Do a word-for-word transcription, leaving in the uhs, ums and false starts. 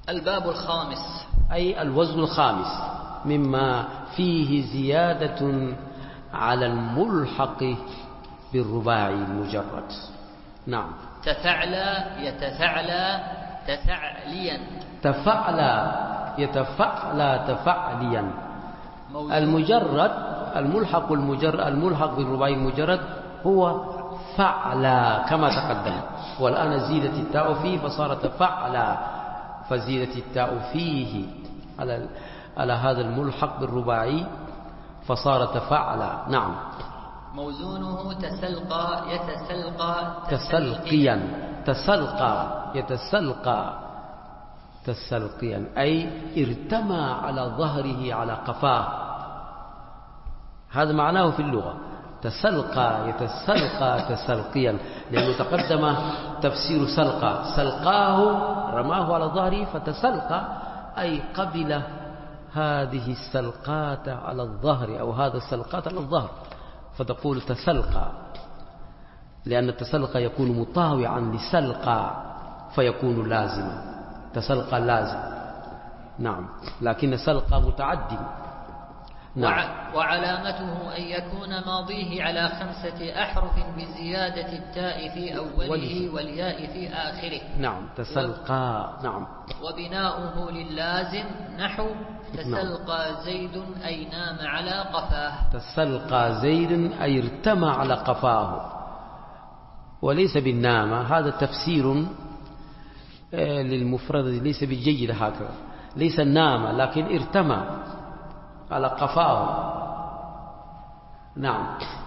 الباب الخامس أي الوزن الخامس مما فيه زيادة على الملحق بالرباعي المجرد. نعم. تفعلى يتفعلى تفعليا. تفعلى يتفعلى تفعليا. المجرد الملحق المجرد الملحق بالرباعي المجرد هو فعلى كما تقدم، والآن زيدت التاء فيه فصار تفعلى، فزيدت التاء فيه على على هذا الملحق بالرباعي فصار تفعلى. نعم. موزونه تسلقى يتسلقى تسلقيا. تسلقى يتسلقى تسلقيا أي ارتمى على ظهره على قفاه، هذا معناه في اللغة. تسلقى يتسلقى تسلقيا، لأنه تقدم تفسير سلقى، سلقاه رماه على ظهره فتسلقى أي قبل هذه السلقات على الظهر أو هذا السلقات على الظهر، فتقول تسلقى، لأن التسلقى يكون مطاوعا لسلقى فيكون لازما، تسلقى لازم. نعم. لكن سلقى متعدي. نعم. وعلامته أن يكون ماضيه على خمسة أحرف بزيادة التاء في أوله والياء في آخره. نعم. تسلقى. نعم. وبناؤه للازم نحو تسلقى زيد أي نام على قفاه. تسلقى زيد أي ارتمى على قفاه، وليس بالنامة، هذا تفسير للمفرد ليس بالجيد هكذا، ليس النامة لكن ارتمى على قفاه. نعم.